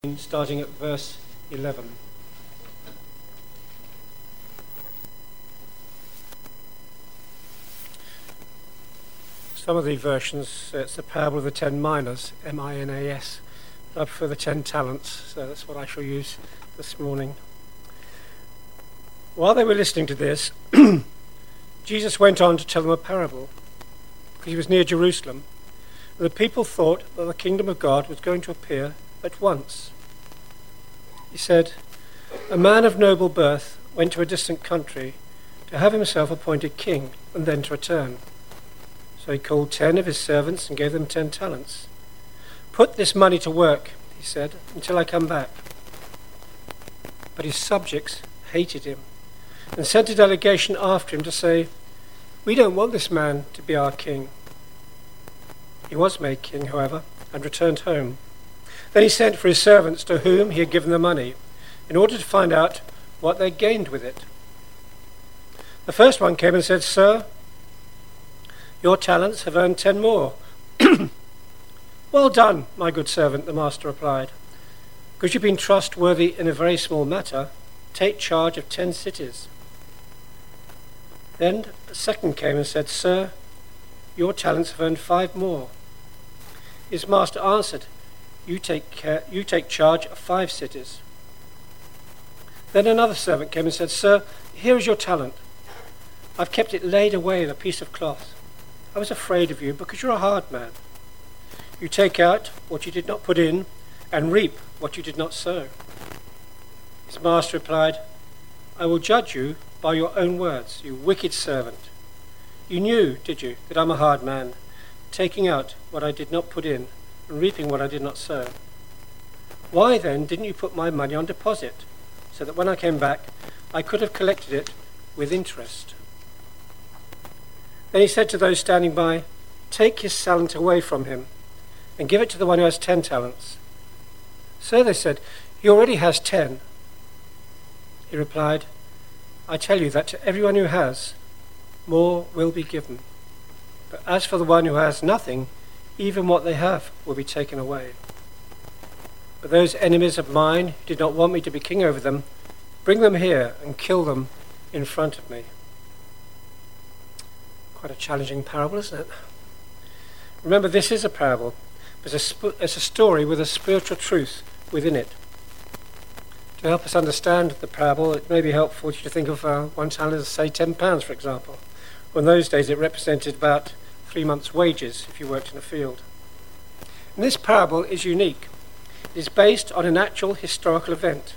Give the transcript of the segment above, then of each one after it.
starting at verse 11. Some of the versions, it's the parable of the 10 minas, M-I-N-A-S. I prefer the 10 talents, so that's what I shall use this morning. While they were listening to this, Jesus went on to tell them a parable, because he was near Jerusalem. The people thought that the kingdom of God was going to appear at once. He said, "A man of noble birth went to a distant country to have himself appointed king and then to return. So he called 10 of his servants and gave them 10 talents. 'Put this money to work,' he said, 'until I come back.' But his subjects hated him and sent a delegation after him to say, 'We don't want this man to be our king.' He was made king, however, and returned home. Then he sent for his servants to whom he had given the money, in order to find out what they gained with it. The first one came and said, 'Sir, your talents have earned 10 more.' 'Well done, my good servant,' the master replied. 'Because you've been trustworthy in a very small matter, take charge of 10 cities.' Then a second came and said, 'Sir, your talents have earned 5 more.' His master answered, 'You take charge of 5 cities.' Then another servant came and said, 'Sir, here is your talent. I've kept it laid away in a piece of cloth. I was afraid of you because you're a hard man. You take out what you did not put in and reap what you did not sow.' His master replied, 'I will judge you by your own words, you wicked servant. You knew, did you, that I'm a hard man, taking out what I did not put in and reaping what I did not sow? Why then didn't you put my money on deposit, so that when I came back I could have collected it with interest?' Then he said to those standing by, 'Take his talent away from him and give it to the one who has 10 talents. So they said, 'He already has 10. He replied, 'I tell you that to everyone who has, more will be given. But as for the one who has nothing, even what they have will be taken away. But those enemies of mine who did not want me to be king over them, bring them here and kill them in front of me.'" Quite a challenging parable, isn't it? Remember, this is a parable, but it's a story with a spiritual truth within it. To help us understand the parable, it may be helpful to think of one talent as, say, £10, for example. Well, in those days it represented about 3 months' wages if you worked in a field. And this parable is unique. It is based on an actual historical event.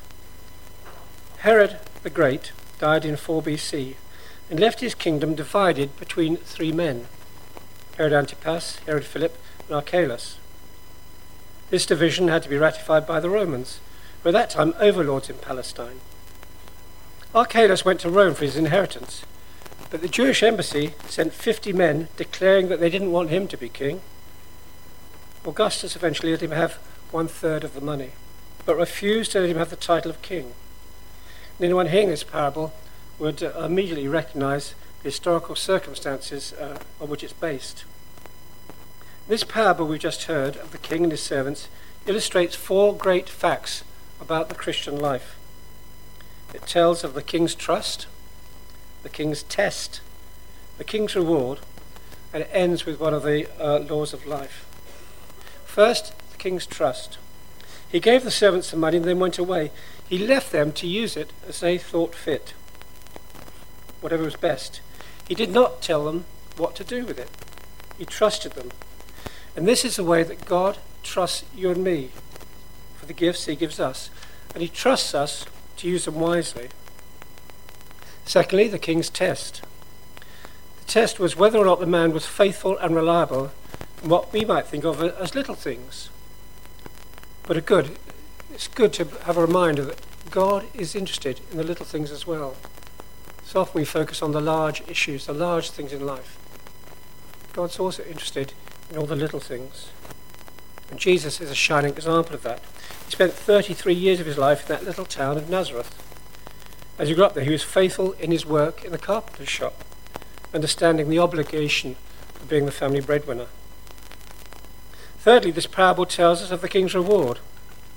Herod the Great died in 4 BC and left his kingdom divided between 3 men, Herod Antipas, Herod Philip, and Archelaus. This division had to be ratified by the Romans, who at that time overlords in Palestine. Archelaus went to Rome for his inheritance, but the Jewish embassy sent 50 men declaring that they didn't want him to be king. Augustus eventually let him have 1/3 of the money, but refused to let him have the title of king. And anyone hearing this parable would immediately recognize the historical circumstances on which it's based. This parable we just heard of the king and his servants illustrates 4 great facts about the Christian life. It tells of the king's trust, the king's test, the king's reward, and it ends with one of the laws of life. First, the king's trust. He gave the servants some money and then went away. He left them to use it as they thought fit, whatever was best. He did not tell them what to do with it. He trusted them. And this is the way that God trusts you and me for the gifts he gives us. And he trusts us to use them wisely. Secondly, the king's test. The test was whether or not the man was faithful and reliable in what we might think of as little things. But it's good to have a reminder that God is interested in the little things as well. So often we focus on the large issues, the large things in life. God's also interested in all the little things. And Jesus is a shining example of that. He spent 33 years of his life in that little town of Nazareth. As he grew up there, he was faithful in his work in the carpenter's shop, understanding the obligation of being the family breadwinner. Thirdly, this parable tells us of the king's reward.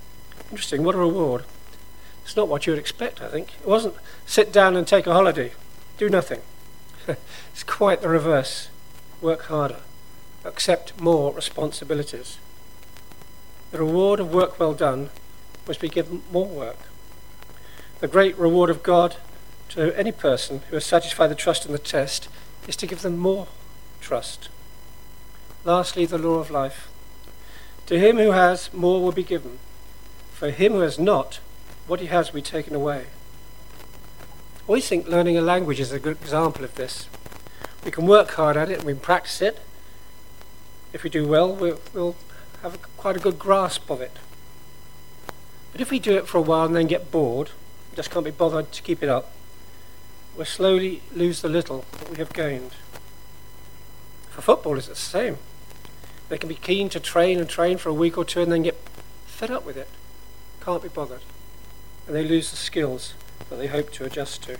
Interesting, what a reward. It's not what you would expect, I think. It wasn't sit down and take a holiday, do nothing. It's quite the reverse. Work harder, accept more responsibilities. The reward of work well done must be given more work. The great reward of God to any person who has satisfied the trust in the test is to give them more trust. Lastly, the law of life. To him who has, more will be given. For him who has not, what he has will be taken away. I always think learning a language is a good example of this. We can work hard at it and we can practice it. If we do well, we'll have quite a good grasp of it. But if we do it for a while and then get bored, just can't be bothered to keep it up, we'll slowly lose the little that we have gained. For footballers, it's the same. They can be keen to train and train for a week or two and then get fed up with it. Can't be bothered. And they lose the skills that they hope to adjust to.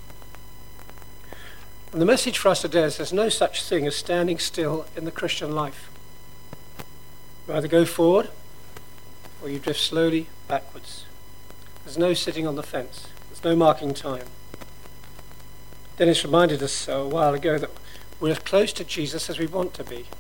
And the message for us today is there's no such thing as standing still in the Christian life. You either go forward or you drift slowly backwards. There's no sitting on the fence. There's no marking time. Dennis reminded us a while ago that we're as close to Jesus as we want to be.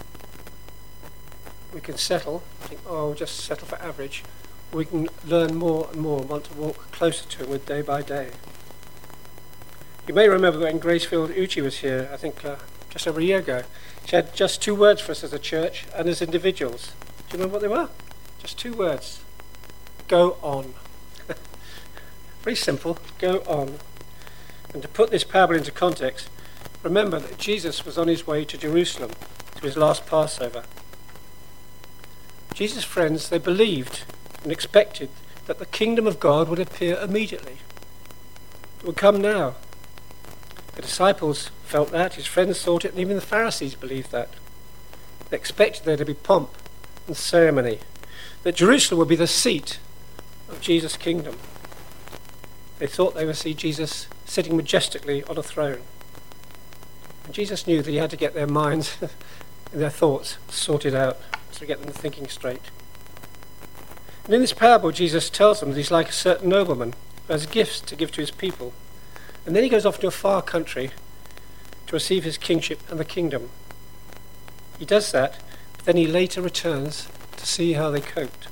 We can settle, think, we'll just settle for average. We can learn more and more and want to walk closer to him with day by day. You may remember when Gracefield Uchi was here, I think just over a year ago. She had just 2 words for us as a church and as individuals. Do you remember what they were? Just 2 words. Go on. Very simple. Go on. And to put this parable into context, remember that Jesus was on his way to Jerusalem, to his last Passover. Jesus' friends, they believed and expected that the kingdom of God would appear immediately. It would come now. The disciples felt that, his friends thought it, and even the Pharisees believed that. They expected there to be pomp and ceremony, that Jerusalem would be the seat of Jesus' kingdom. They thought they would see Jesus sitting majestically on a throne. And Jesus knew that he had to get their minds and their thoughts sorted out to get them thinking straight. And in this parable, Jesus tells them that he's like a certain nobleman who has gifts to give to his people. And then he goes off to a far country to receive his kingship and the kingdom. He does that, but then he later returns to see how they coped.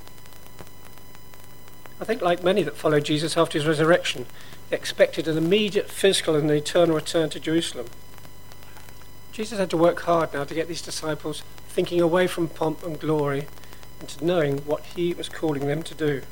I think like many that followed Jesus after his resurrection, they expected an immediate physical and eternal return to Jerusalem. Jesus had to work hard now to get these disciples thinking away from pomp and glory into knowing what he was calling them to do.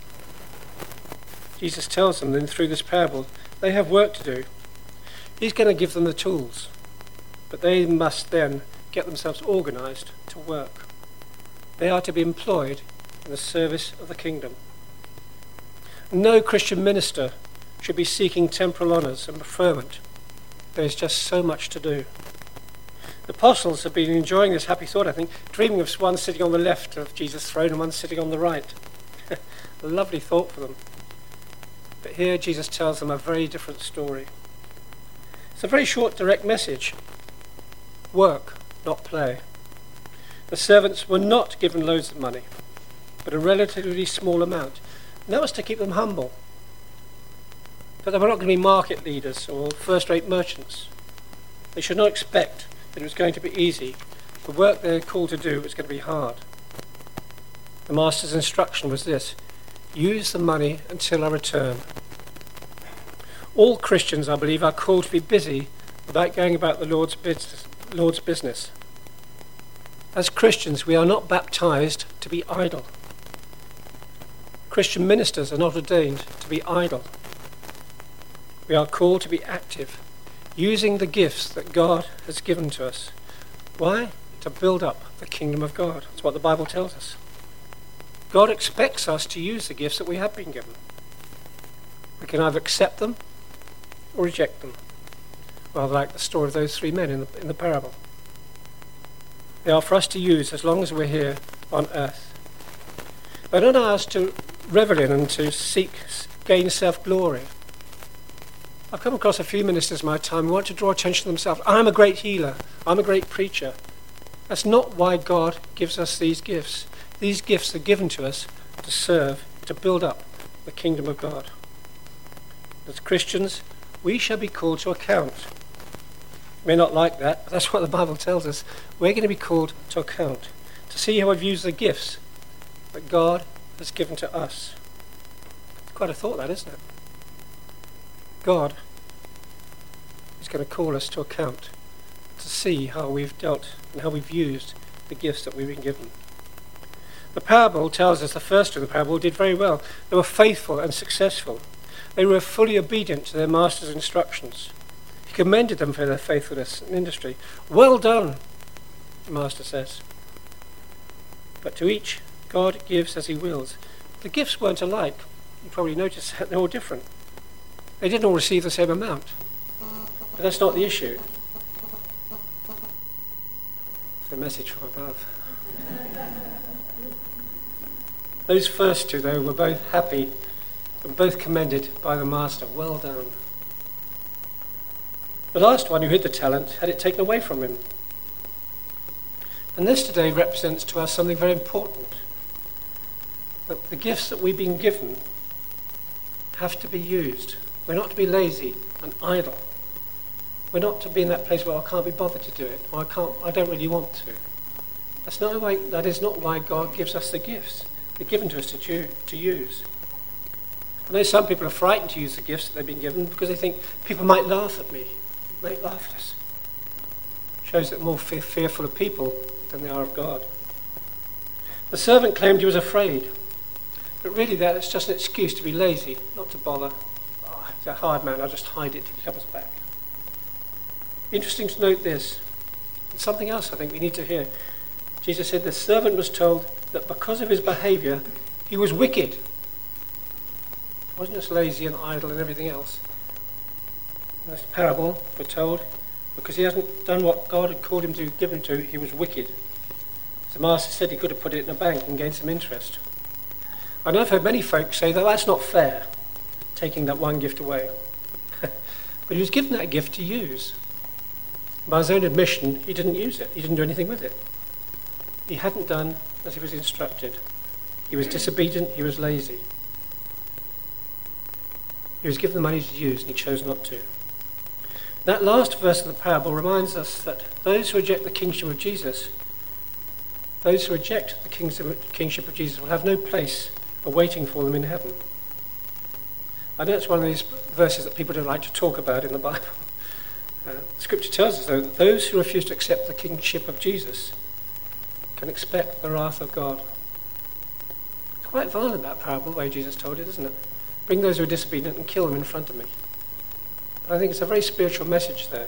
Jesus tells them then through this parable they have work to do. He's going to give them the tools, but they must then get themselves organised to work. They are to be employed in the service of the kingdom. No Christian minister should be seeking temporal honours and preferment. There is just so much to do. The apostles have been enjoying this happy thought, I think, dreaming of one sitting on the left of Jesus' throne and one sitting on the right. A lovely thought for them. But here Jesus tells them a very different story. It's a very short, direct message. Work, not play. The servants were not given loads of money, but a relatively small amount. And that was to keep them humble. But they were not going to be market leaders or first-rate merchants. They should not expect that it was going to be easy. The work they were called to do was going to be hard. The master's instruction was this: use the money until I return. All Christians, I believe, are called to be busy without going about the Lord's business. As Christians, we are not baptized to be idle. Christian ministers are not ordained to be idle. We are called to be active, using the gifts that God has given to us. Why? To build up the kingdom of God. That's what the Bible tells us. God expects us to use the gifts that we have been given. We can either accept them or reject them. Rather like the story of those 3 men in the parable. They are for us to use as long as we're here on earth. They're not ours to revel in and to gain self-glory. I've come across a few ministers in my time who want to draw attention to themselves. I'm a great healer. I'm a great preacher. That's not why God gives us these gifts. These gifts are given to us to serve, to build up the kingdom of God. As Christians, we shall be called to account. We may not like that, but that's what the Bible tells us. We're going to be called to account, to see how we've used the gifts that God has given to us. Quite a thought, that, isn't it? God is going to call us to account, to see how we've dealt and how we've used the gifts that we've been given. The parable tells us the first of the parable did very well. They were faithful and successful. They were fully obedient to their master's instructions. He commended them for their faithfulness in industry. Well done, the master says. But to each, God gives as he wills. The gifts weren't alike. You probably noticed that they're all different. They didn't all receive the same amount. But that's not the issue. It's a message from above. Those first two, though, were both happy and both commended by the master. Well done. The last one who hid the talent had it taken away from him. And this today represents to us something very important. That the gifts that we've been given have to be used. We're not to be lazy and idle. We're not to be in that place where I can't be bothered to do it, or I don't really want to. That is not why God gives us the gifts. They're given to us to use. I know some people are frightened to use the gifts that they've been given because they think people might laugh at me, might laugh at us. Shows that they're more fearful of people than they are of God. The servant claimed he was afraid, but really that's just an excuse to be lazy, not to bother. Oh, he's a hard man, I'll just hide it till he comes back. Interesting to note this, and something else I think we need to hear. Jesus said the servant was told that because of his behaviour, he was wicked. He wasn't just lazy and idle and everything else. In this parable, we're told, because he hasn't done what God had called him to, given him to, he was wicked. As the master said, he could have put it in a bank and gained some interest. I know I've heard many folks say that that's not fair, taking that one gift away. But he was given that gift to use. By his own admission, he didn't use it. He didn't do anything with it. He hadn't done as he was instructed. He was disobedient. He was lazy. He was given the money to use, and he chose not to. That last verse of the parable reminds us that those who reject the kingship of Jesus, those who reject the kingship of Jesus will have no place awaiting for them in heaven. I know it's one of these verses that people don't like to talk about in the Bible. Scripture tells us, though, that those who refuse to accept the kingship of Jesus can expect the wrath of God. It's quite violent, that parable, the way Jesus told it, isn't it? Bring those who are disobedient and kill them in front of me. But I think it's a very spiritual message there.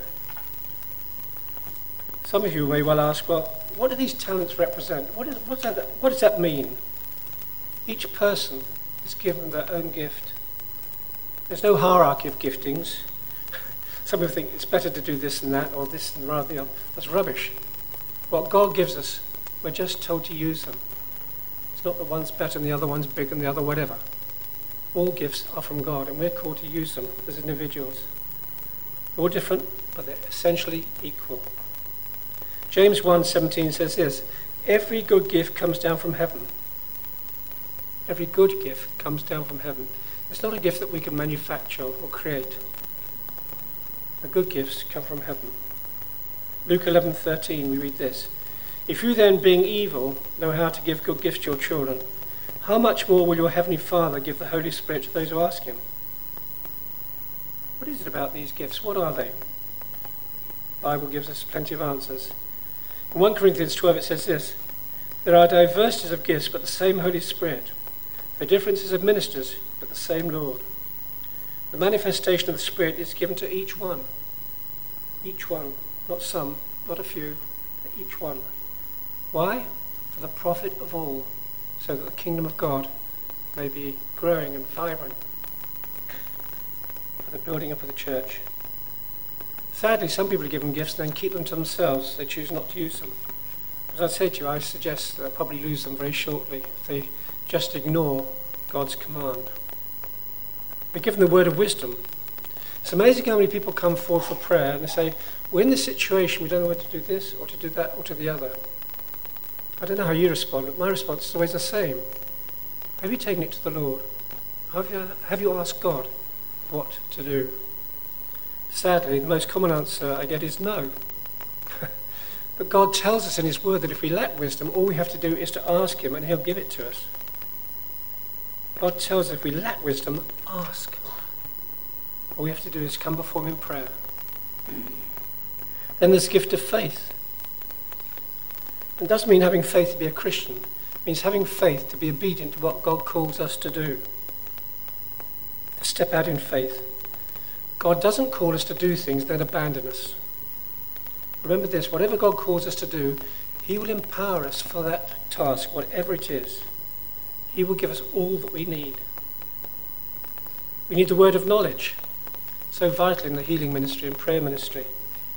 Some of you may well ask, well, what do these talents represent? What does that mean? Each person is given their own gift. There's no hierarchy of giftings. Some people think it's better to do this and that, or this and rather the other. That's rubbish. What God gives us, we're just told to use them. It's not that one's better and the other one's bigger and the other whatever. All gifts are from God, and we're called to use them as individuals. They're all different, but they're essentially equal. James 1:17 says this, every good gift comes down from heaven. Every good gift comes down from heaven. It's not a gift that we can manufacture or create. The good gifts come from heaven. Luke 11:13, we read this. If you then, being evil, know how to give good gifts to your children, how much more will your heavenly Father give the Holy Spirit to those who ask him? What is it about these gifts? What are they? The Bible gives us plenty of answers. In 1 Corinthians 12 it says this, there are diversities of gifts, but the same Holy Spirit. There are differences of ministers, but the same Lord. The manifestation of the Spirit is given to each one. Each one. Not some, not a few, but each one. Why? For the profit of all, so that the kingdom of God may be growing and vibrant. For the building up of the church. Sadly, some people are given gifts and then keep them to themselves. They choose not to use them. As I say to you, I suggest they'll probably lose them very shortly if they just ignore God's command. We're given the word of wisdom. It's amazing how many people come forward for prayer and they say, we're in this situation, we don't know whether to do this or to do that or to the other. I don't know how you respond, but my response is always the same. Have you taken it to the Lord? Have you asked God what to do? Sadly, the most common answer I get is no. But God tells us in his word that if we lack wisdom, all we have to do is to ask him and he'll give it to us. God tells us if we lack wisdom, ask. All we have to do is come before him in prayer. Then there's the gift of faith. It doesn't mean having faith to be a Christian. It means having faith to be obedient to what God calls us to do. To step out in faith. God doesn't call us to do things then abandon us. Remember this, whatever God calls us to do, he will empower us for that task, whatever it is. He will give us all that we need. We need the word of knowledge, so vital in the healing ministry and prayer ministry.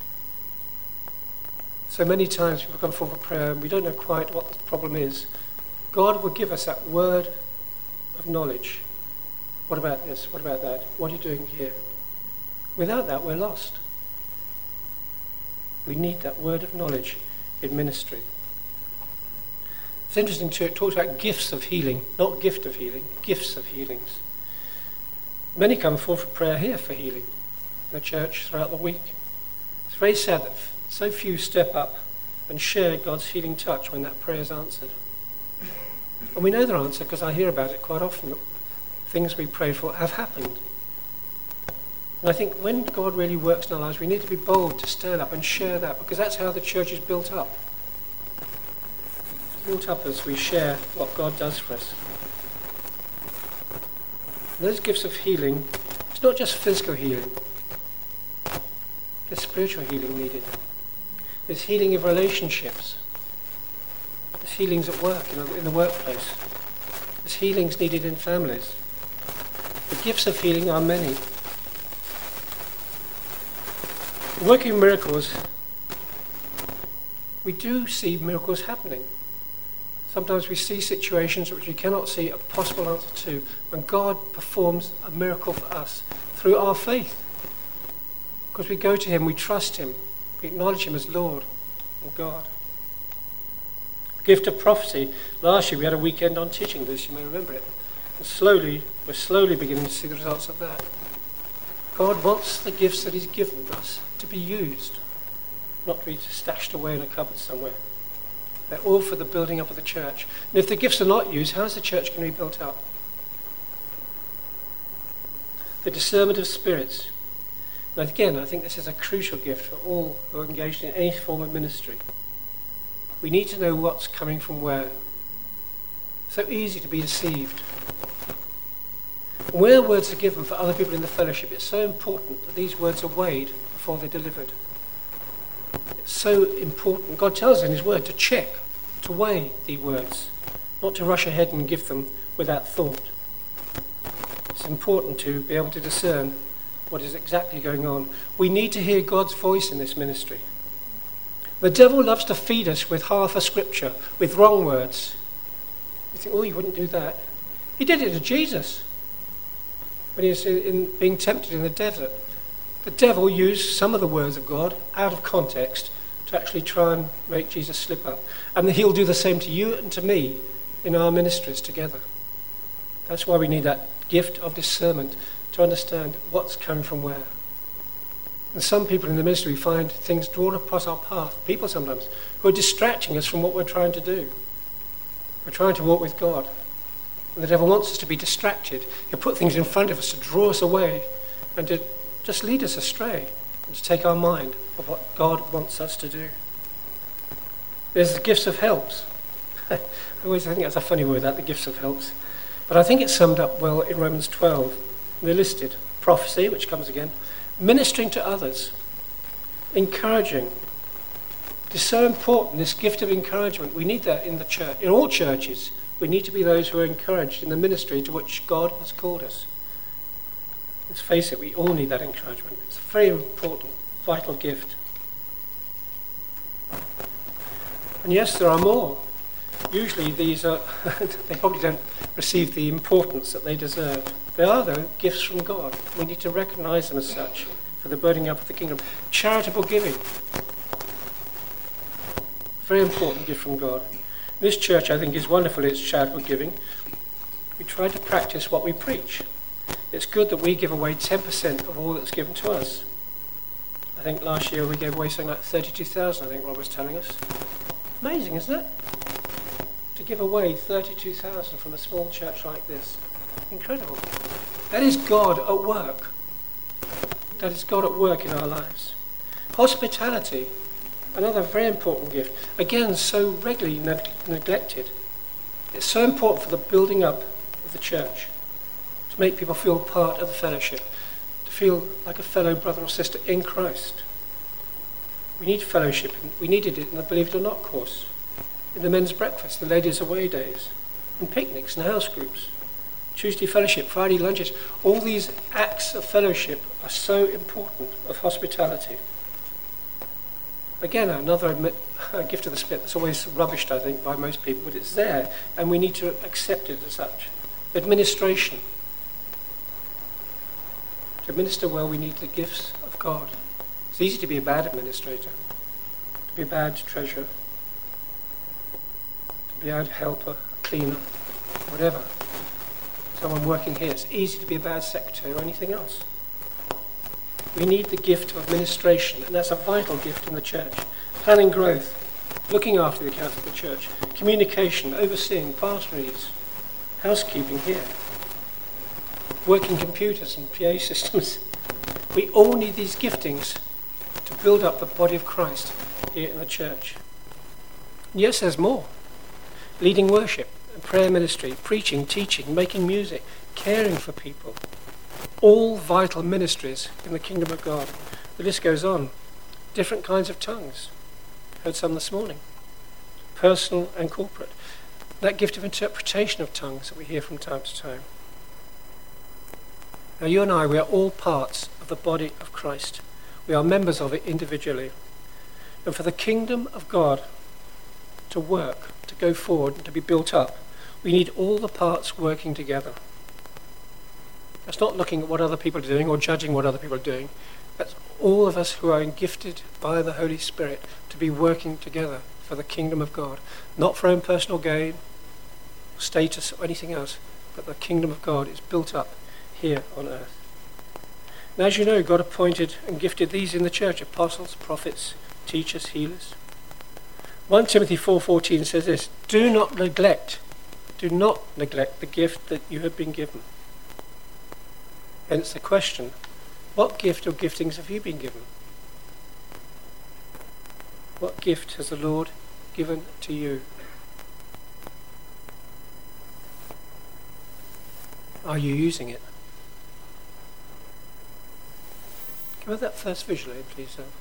So many times people come forward for prayer and we don't know quite what the problem is. God will give us that word of knowledge. What about this? What about that? What are you doing here? Without that, we're lost. We need that word of knowledge in ministry. It's interesting too, it talks about gifts of healing, not gift of healing, gifts of healings. Many come forward for prayer here for healing in the church throughout the week. It's very sad that so few step up and share God's healing touch when that prayer is answered. And we know their answer because I hear about it quite often. Things we prayed for have happened. And I think when God really works in our lives, we need to be bold to stand up and share that, because that's how the church is built up. It's built up as we share what God does for us. And those gifts of healing, it's not just physical healing. There's spiritual healing needed. There's healing of relationships. There's healings at work, in the workplace. There's healings needed in families. The gifts of healing are many. Working miracles, we do see miracles happening. Sometimes we see situations which we cannot see a possible answer to, when God performs a miracle for us through our faith. Because we go to him, we trust him, we acknowledge him as Lord and God. The gift of prophecy. Last year we had a weekend on teaching this, you may remember it. And we're slowly beginning to see the results of that. God wants the gifts that he's given us to be used, not to be stashed away in a cupboard somewhere. They're all for the building up of the church. And if the gifts are not used, how is the church going to be built up? The discernment of spirits. Now again, I think this is a crucial gift for all who are engaged in any form of ministry. We need to know what's coming from where. So easy to be deceived. Where words are given for other people in the fellowship, it's so important that these words are weighed before they're delivered. It's so important. God tells us in his word to check, to weigh the words, not to rush ahead and give them without thought. It's important to be able to discern what is exactly going on. We need to hear God's voice in this ministry. The devil loves to feed us with half a scripture, with wrong words. You think, oh, you wouldn't do that. He did it to Jesus when he was being tempted in the desert. The devil used some of the words of God out of context to actually try and make Jesus slip up. And he'll do the same to you and to me in our ministries together. That's why we need that gift of discernment to understand what's coming from where. And some people in the ministry find things drawn across our path, people sometimes, who are distracting us from what we're trying to do. We're trying to walk with God. And the devil wants us to be distracted. He'll put things in front of us to draw us away and to just lead us astray and to take our mind of what God wants us to do. There's the gifts of helps. I think that's a funny word, that, the gifts of helps. But I think it's summed up well in Romans 12. They're listed. Prophecy, which comes again. Ministering to others. Encouraging. It's so important, this gift of encouragement. We need that in the church. In all churches, we need to be those who are encouraged in the ministry to which God has called us. Let's face it, we all need that encouragement. It's a very important, vital gift. And yes, there are more. Usually these are, they probably don't receive the importance that they deserve. They are, though, gifts from God. We need to recognise them as such for the building up of the kingdom. Charitable giving. Very important gift from God. This church, I think, is wonderful in its charitable giving. We try to practice what we preach. It's good that we give away 10% of all that's given to us. I think last year we gave away something like 32,000, I think Rob was telling us. Amazing, isn't it? To give away 32,000 from a small church like this. Incredible. That is God at work. That is God at work in our lives. Hospitality, another very important gift. Again, so regularly neglected. It's so important for the building up of the church, to make people feel part of the fellowship, to feel like a fellow brother or sister in Christ. We need fellowship. We needed it in the Believe It or Not course, in the men's breakfast, the ladies' away days, in picnics and house groups, Tuesday fellowship, Friday lunches. All these acts of fellowship are so important, of hospitality. Again, another gift of the Spirit that's always rubbished, I think, by most people, but it's there, and we need to accept it as such. Administration. To administer well, we need the gifts of God. It's easy to be a bad administrator, to be a bad treasurer, to be a bad helper, a cleaner, whatever. Someone working here, it's easy to be a bad secretary or anything else. We need the gift of administration, and that's a vital gift in the church. Planning growth, looking after the accounts of the church, communication, overseeing pastories, housekeeping here, working computers and PA systems. We all need these giftings to build up the body of Christ here in the church. And yes, there's more. Leading worship, prayer ministry, preaching, teaching, making music, caring for people. All vital ministries in the kingdom of God. The list goes on. Different kinds of tongues. Heard some this morning. Personal and corporate. That gift of interpretation of tongues that we hear from time to time. Now you and I, we are all parts of the body of Christ. We are members of it individually. And for the kingdom of God to work, to go forward, and to be built up, we need all the parts working together. That's not looking at what other people are doing or judging what other people are doing. That's all of us who are gifted by the Holy Spirit to be working together for the kingdom of God. Not for our own personal gain, status or anything else, but the kingdom of God is built up here on earth. And as you know, God appointed and gifted these in the church: apostles, prophets, teachers, healers. 1 Timothy 4:14 says this: do not neglect the gift that you have been given. Hence the question, what gift or giftings have you been given? What gift has the Lord given to you? Are you using it? Can we have that first visual aid, please, sir?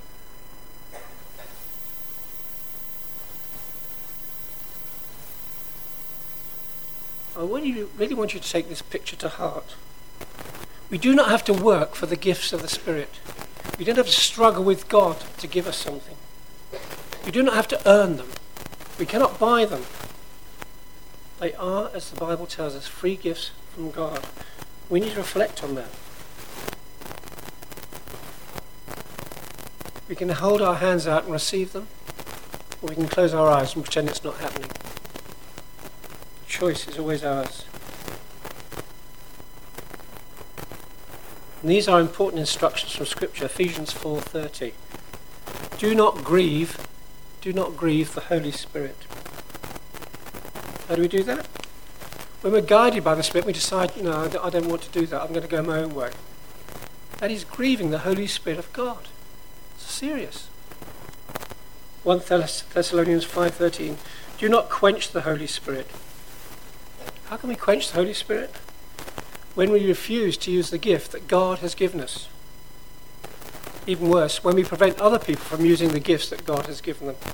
I really want you to take this picture to heart. We do not have to work for the gifts of the Spirit. We don't have to struggle with God to give us something. We do not have to earn them. We cannot buy them. They are, as the Bible tells us, free gifts from God. We need to reflect on that. We can hold our hands out and receive them, or we can close our eyes and pretend it's not happening. The choice is always ours. And these are important instructions from Scripture. Ephesians 4:30. Do not grieve the Holy Spirit. How do we do that? When we're guided by the Spirit, we decide, no, I don't want to do that. I'm going to go my own way. That is grieving the Holy Spirit of God. It's serious. 1 Thessalonians 5:13. Do not quench the Holy Spirit. How can we quench the Holy Spirit? When we refuse to use the gift that God has given us. Even worse, when we prevent other people from using the gifts that God has given them.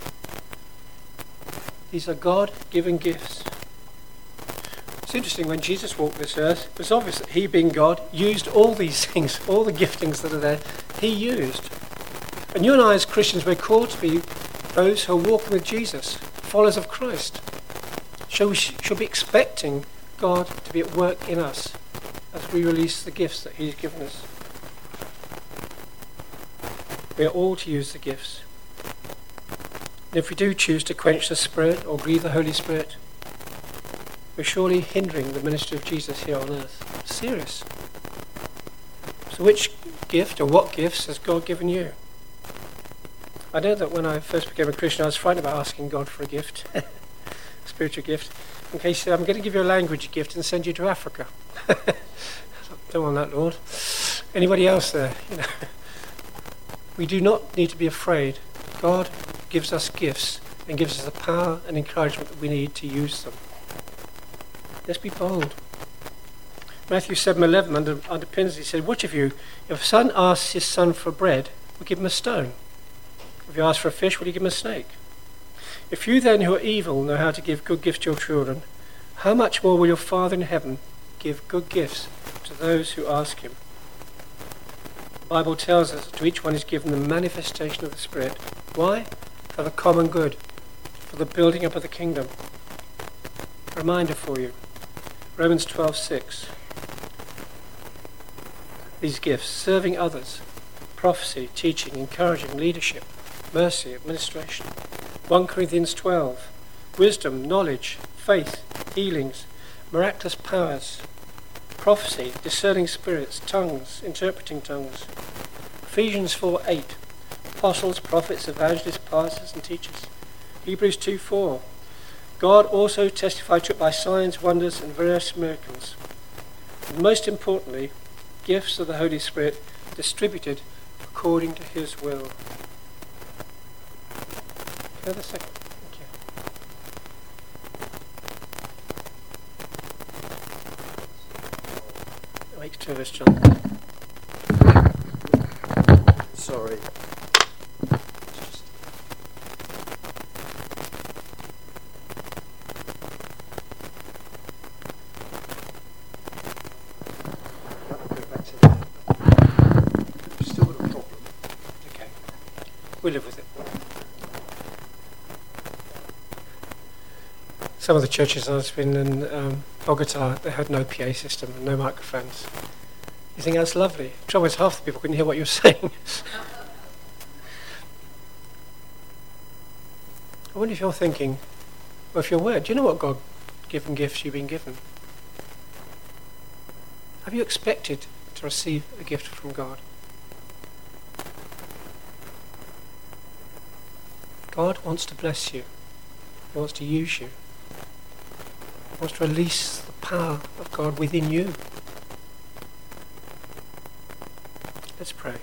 These are God-given gifts. It's interesting, when Jesus walked this earth, it was obvious that he, being God, used all these things, all the giftings that are there, he used. And you and I as Christians, we're called to be those who are walking with Jesus, followers of Christ. So we should be expecting God to be at work in us as we release the gifts that he's given us. We are all to use the gifts. And if we do choose to quench the Spirit or grieve the Holy Spirit, we're surely hindering the ministry of Jesus here on earth. It's serious. So which gift or what gifts has God given you? I know that when I first became a Christian, I was frightened about asking God for a gift, spiritual gift. In case he said, I'm going to give you a language gift and send you to Africa. Don't want that, Lord. Anybody else there? We do not need to be afraid. God gives us gifts and gives us the power and encouragement that we need to use them. Let's be bold. Matthew 7:11 underpins. He said, "Which of you, if a son asks his son for bread, will give him a stone? If you ask for a fish, will you give him a snake? If you then, who are evil, know how to give good gifts to your children, how much more will your Father in heaven give good gifts to those who ask him?" The Bible tells us that to each one is given the manifestation of the Spirit. Why? For the common good, for the building up of the kingdom. A reminder for you, Romans 12:6. These gifts: serving others, prophecy, teaching, encouraging, leadership, mercy, administration. 1 Corinthians 12, wisdom, knowledge, faith, healings, miraculous powers, prophecy, discerning spirits, tongues, interpreting tongues. Ephesians 4:8, apostles, prophets, evangelists, pastors and teachers. Hebrews 2:4, God also testified to it by signs, wonders and various miracles. And most importantly, gifts of the Holy Spirit distributed according to his will. Another second. Thank you. That makes two of us, John. Sorry. Still got a problem. Okay. We'll live with it. Some of the churches I've been in Bogota, they had no PA system and no microphones. You think that's lovely? The trouble is half the people couldn't hear what you were saying. I wonder if you're thinking, well, if you're aware, do you know what God-given gifts you've been given? Have you expected to receive a gift from God? God wants to bless you. He wants to use you. He wants to release the power of God within you. Let's pray.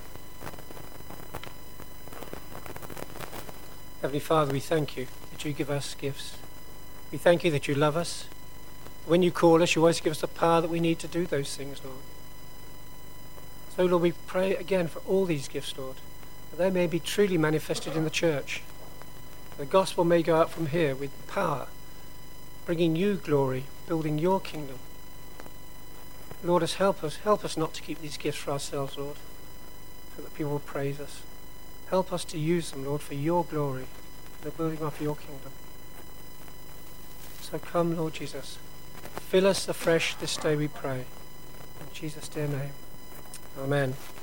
Heavenly Father, we thank you that you give us gifts. We thank you that you love us. When you call us, you always give us the power that we need to do those things, Lord. So, Lord, we pray again for all these gifts, Lord, that they may be truly manifested in the church. The gospel may go out from here with power, bringing you glory, building your kingdom. Lord, help us not to keep these gifts for ourselves, Lord, so that people will praise us. Help us to use them, Lord, for your glory, for the building up of your kingdom. So come, Lord Jesus, fill us afresh this day, we pray. In Jesus' dear name, amen.